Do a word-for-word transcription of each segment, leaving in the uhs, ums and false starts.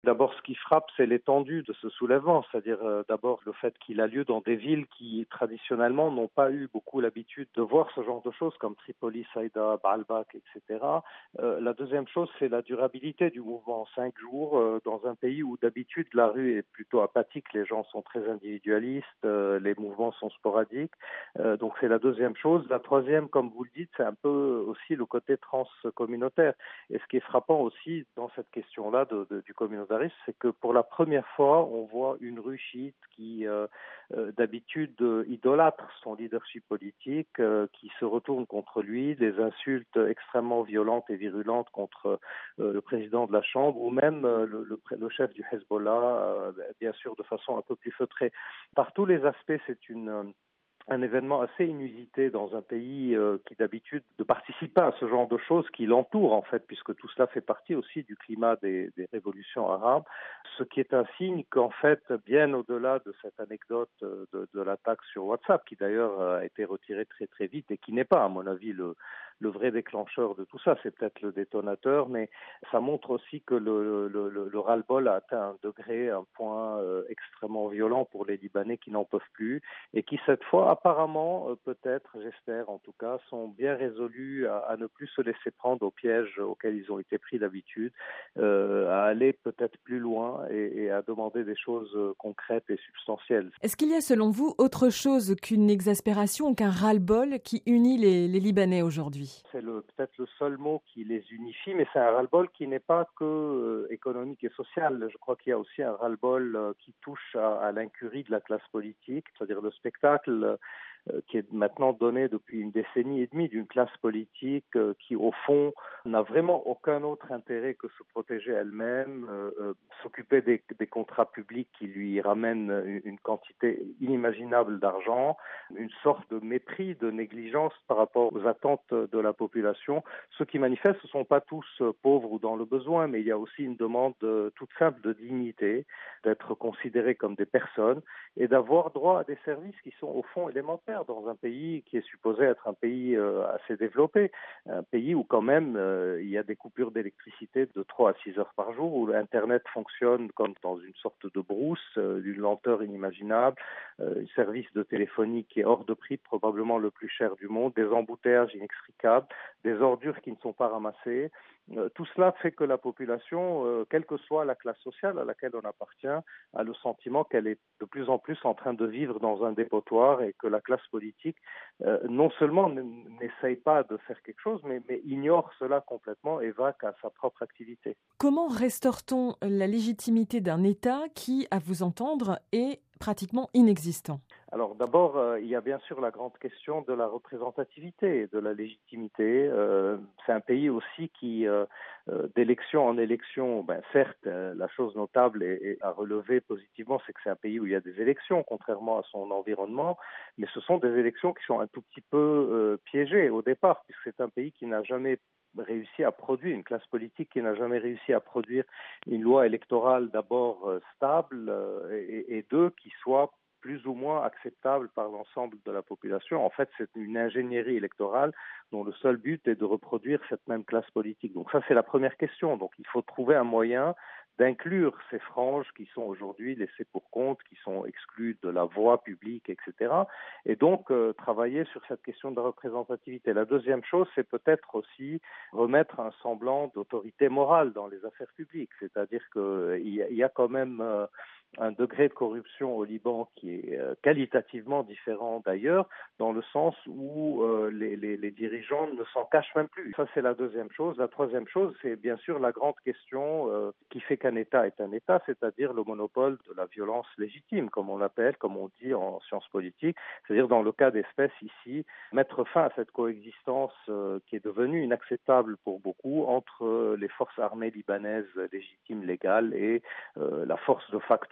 D'abord, ce qui frappe, c'est l'étendue de ce soulèvement, c'est-à-dire euh, d'abord le fait qu'il a lieu dans des villes qui traditionnellement n'ont pas eu beaucoup l'habitude de voir ce genre de choses, comme Tripoli, Saïda, Baalbek, et cetera. Euh, la deuxième chose, c'est la durabilité du mouvement. Cinq jours euh, dans un pays où d'habitude la rue est plutôt apathique, les gens sont très individualistes, euh, les mouvements sont sporadiques. Euh, donc c'est la deuxième chose. La troisième, comme vous le dites, c'est un peu aussi le côté transcommunautaire. Et ce qui est frappant aussi dans cette question-là de, de, du communautarisme, c'est que pour la première fois, on voit une rue chiite qui, euh, euh, d'habitude, euh, idolâtre son leadership politique, euh, qui se retourne contre lui, des insultes extrêmement violentes et virulentes contre euh, le président de la Chambre ou même euh, le, le, le chef du Hezbollah, euh, bien sûr de façon un peu plus feutrée. Par tous les aspects, c'est une un événement assez inusité dans un pays euh, qui d'habitude ne participe pas à ce genre de choses qui l'entourent en fait, puisque tout cela fait partie aussi du climat des, des révolutions arabes, ce qui est un signe qu'en fait, bien au-delà de cette anecdote de, de l'attaque sur WhatsApp, qui d'ailleurs a été retirée très très vite et qui n'est pas, à mon avis, le, le vrai déclencheur de tout ça, c'est peut-être le détonateur, mais ça montre aussi que le, le, le, le ras-le-bol a atteint un degré, un point euh, extrêmement violent pour les Libanais qui n'en peuvent plus et qui cette fois apparemment, euh, peut-être, j'espère en tout cas, sont bien résolus à, à ne plus se laisser prendre au piège auquel ils ont été pris d'habitude, euh, à aller peut-être plus loin et, et à demander des choses euh, concrètes et substantielles. Est-ce qu'il y a selon vous autre chose qu'une exaspération ou qu'un ras-le-bol qui unit les, les Libanais aujourd'hui? C'est le, peut-être le seul mot qui les unifie, mais c'est un ras-le-bol qui n'est pas que euh, économique et social. Je crois qu'il y a aussi un ras-le-bol euh, qui touche à, à l'incurie de la classe politique, c'est-à-dire le spectacle euh, qui est maintenant donné depuis une décennie et demie d'une classe politique euh, qui, au fond, n'a vraiment aucun autre intérêt que se protéger elle-même, euh, euh, s'occuper des, des contrats publics qui lui ramènent une, une quantité inimaginable d'argent, une sorte de mépris, de négligence par rapport aux attentes de la population. Ceux qui manifestent, ce ne sont pas tous euh, pauvres ou dans le besoin, mais il y a aussi une demande euh, toute simple de dignité, d'être considérés comme des personnes et d'avoir droit à des services qui sont au fond élémentaires dans un pays qui est supposé être un pays euh, assez développé, un pays où quand même euh, il y a des coupures d'électricité de trois à six heures par jour, où l'Internet fonctionne comme dans une sorte de brousse, euh, d'une lenteur inimaginable, euh, un service de téléphonie qui est hors de prix, probablement le plus cher du monde, des embouteillages inextricables, des ordures qui ne sont pas ramassées. Euh, tout cela fait que la population, euh, quelle que soit la classe sociale à laquelle on appartient, a le sentiment qu'elle est de plus en plus en train de vivre dans un dépotoir et que la classe politique euh, non seulement n'essaye pas de faire quelque chose, mais, mais ignore cela complètement et va qu'à sa propre activité. Comment restaure-t-on la légitimité d'un État qui, à vous entendre, est pratiquement inexistant? Alors d'abord, euh, il y a bien sûr la grande question de la représentativité, de la légitimité. Euh, c'est un pays aussi qui, euh, euh, d'élection en élection, ben, certes, euh, la chose notable et, et à relever positivement, c'est que c'est un pays où il y a des élections, contrairement à son environnement, mais ce sont des élections qui sont un tout petit peu euh, piégées au départ, puisque c'est un pays qui n'a jamais réussi à produire, une classe politique qui n'a jamais réussi à produire une loi électorale d'abord euh, stable euh, et, et deux, qui soit plus ou moins acceptable par l'ensemble de la population. En fait, c'est une ingénierie électorale dont le seul but est de reproduire cette même classe politique. Donc ça, c'est la première question. Donc il faut trouver un moyen d'inclure ces franges qui sont aujourd'hui laissées pour compte, qui sont exclues de la voie publique, et cetera. Et donc euh, travailler sur cette question de représentativité. La deuxième chose, c'est peut-être aussi remettre un semblant d'autorité morale dans les affaires publiques. C'est-à-dire qu'il euh, y, y a quand même euh, un degré de corruption au Liban qui est euh, qualitativement différent d'ailleurs, dans le sens où euh, les, les, les dirigeants ne s'en cachent même plus. Ça, c'est la deuxième chose. La troisième chose, c'est bien sûr la grande question euh, qui fait qu'un État est un État, c'est-à-dire le monopole de la violence légitime, comme on l'appelle, comme on dit en sciences politiques, c'est-à-dire dans le cas d'espèce ici, mettre fin à cette coexistence euh, qui est devenue inacceptable pour beaucoup entre euh, les forces armées libanaises légitimes, légales, et euh, la force de facto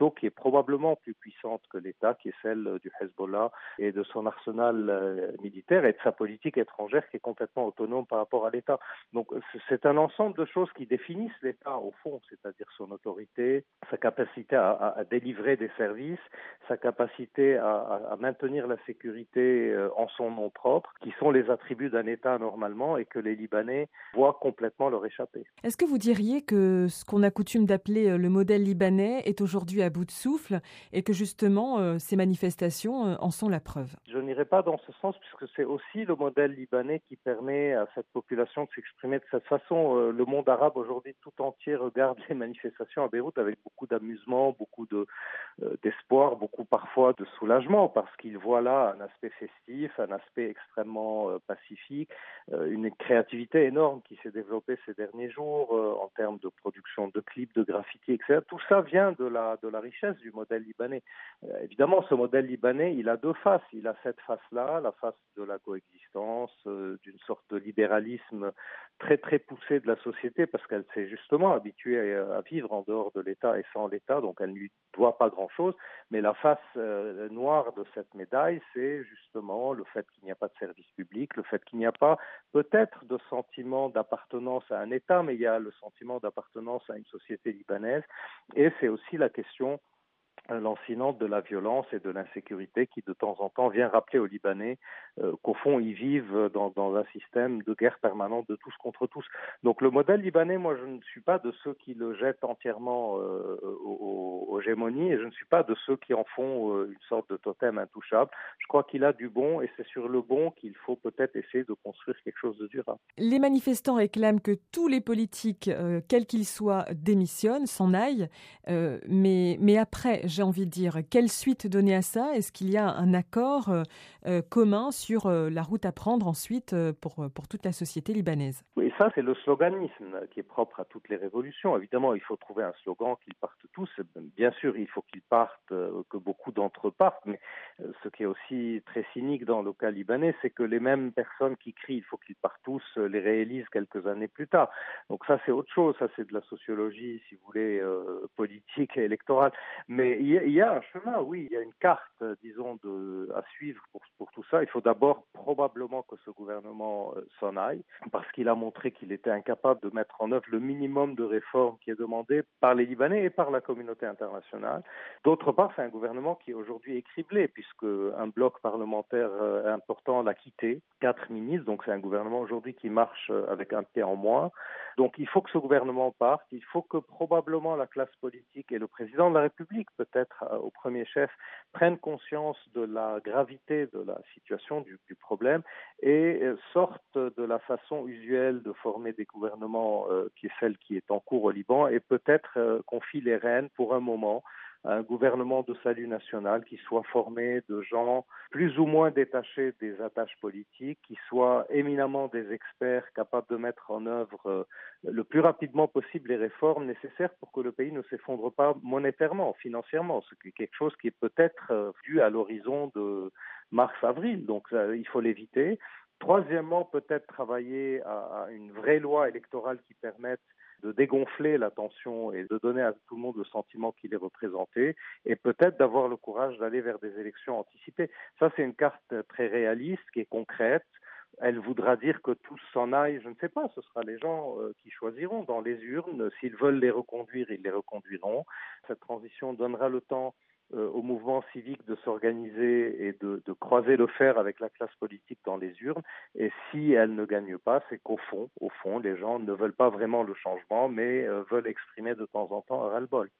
réseau qui est probablement plus puissante que l'État, qui est celle du Hezbollah et de son arsenal euh, militaire et de sa politique étrangère qui est complètement autonome par rapport à l'État. Donc c'est un ensemble de choses qui définissent l'État au fond, c'est-à-dire son autorité, sa capacité à, à, à délivrer des services, sa capacité à, à, à maintenir la sécurité euh, en son nom propre, qui sont les attributs d'un État normalement et que les Libanais voient complètement leur échapper. Est-ce que vous diriez que ce qu'on a coutume d'appeler le modèle libanais est aujourd'hui à bout de souffle et que justement euh, ces manifestations euh, en sont la preuve? Je n'irai pas dans ce sens puisque c'est aussi le modèle libanais qui permet à cette population de s'exprimer de cette façon. Euh, le monde arabe aujourd'hui tout entier regarde les manifestations à Beyrouth avec beaucoup d'amusement, beaucoup de, euh, d'espoir, beaucoup parfois de soulagement parce qu'il voit là un aspect festif, un aspect extrêmement euh, pacifique, euh, une créativité énorme qui s'est développée ces derniers jours euh, en termes de production de clips, de graffiti, et cetera. Tout ça vient de la, de la richesse du modèle libanais. Euh, évidemment, ce modèle libanais, il a deux faces. Il a cette face-là, la face de la coexistence, euh, d'une sorte de libéralisme très très poussé de la société parce qu'elle s'est justement habituée à, à vivre en dehors de l'État et sans l'État, donc elle ne lui doit pas grand-chose. Mais la face euh, noire de cette médaille, c'est justement le fait qu'il n'y a pas de service public, le fait qu'il n'y a pas peut-être de sentiment d'appartenance à un État, mais il y a le sentiment d'appartenance à une société libanaise. Et c'est aussi la question lancinante de la violence et de l'insécurité qui de temps en temps vient rappeler aux Libanais euh, qu'au fond ils vivent dans, dans un système de guerre permanente de tous contre tous. Donc le modèle libanais, moi je ne suis pas de ceux qui le jettent entièrement euh, aux, aux gémonies et je ne suis pas de ceux qui en font euh, une sorte de totem intouchable. Je crois qu'il a du bon et c'est sur le bon qu'il faut peut-être essayer de construire quelque chose de durable. Les manifestants réclament que tous les politiques, euh, quels qu'ils soient, démissionnent, s'en aillent, euh, mais, mais après, j'ai envie de dire, quelle suite donner à ça? Est-ce qu'il y a un accord euh, commun sur euh, la route à prendre ensuite euh, pour, pour toute la société libanaise? Oui, ça c'est le sloganisme qui est propre à toutes les révolutions. Évidemment, il faut trouver un slogan qu'ils partent tous. Bien sûr, il faut qu'ils partent, euh, que beaucoup d'entre eux partent, mais euh, ce qui est aussi très cynique dans le cas libanais, c'est que les mêmes personnes qui crient il faut qu'ils partent tous euh, les réalisent quelques années plus tard. Donc ça c'est autre chose, ça c'est de la sociologie, si vous voulez, euh, politique et électorale. Mais il y, a, il y a un chemin, oui, il y a une carte, euh, disons, de, à suivre pour, pour tout ça. Il faut d'abord probablement que ce gouvernement euh, s'en aille, parce qu'il a montré qu'il était incapable de mettre en œuvre le minimum de réformes qui est demandé par les Libanais et par la communauté internationale. D'autre part, c'est un gouvernement qui est aujourd'hui écriblé, puisque un bloc parlementaire euh, important l'a quitté, quatre ministres, donc c'est un gouvernement aujourd'hui qui marche euh, avec un pied en moins. Donc il faut que ce gouvernement parte, il faut que probablement la classe politique et le président de la République, peut-être euh, au premier chef, prennent conscience de la gravité de la situation, du, du problème, et euh, sortent de la façon usuelle de former des gouvernements euh, qui est celle qui est en cours au Liban, et peut-être euh, confient les rênes pour un moment à un gouvernement de salut national qui soit formé de gens plus ou moins détachés des attaches politiques, qui soient éminemment des experts capables de mettre en œuvre euh, le plus rapidement possible les réformes nécessaires pour que le pays ne s'effondre pas monétairement, financièrement, ce qui est quelque chose qui est peut-être euh, vu à l'horizon de mars-avril, donc euh, il faut l'éviter. Troisièmement, peut-être travailler à, à une vraie loi électorale qui permette de dégonfler la tension et de donner à tout le monde le sentiment qu'il est représenté et peut-être d'avoir le courage d'aller vers des élections anticipées. Ça, c'est une carte très réaliste, qui est concrète. Elle voudra dire que tous s'en aillent, je ne sais pas, ce sera les gens euh, qui choisiront dans les urnes. S'ils veulent les reconduire, ils les reconduiront. Cette transition donnera le temps euh, au mouvement civique de s'organiser et de, de croiser le fer avec la classe politique dans les urnes. Et si elle ne gagne pas, c'est qu'au fond, au fond, les gens ne veulent pas vraiment le changement, mais euh, veulent exprimer de temps en temps un ras-le-bol.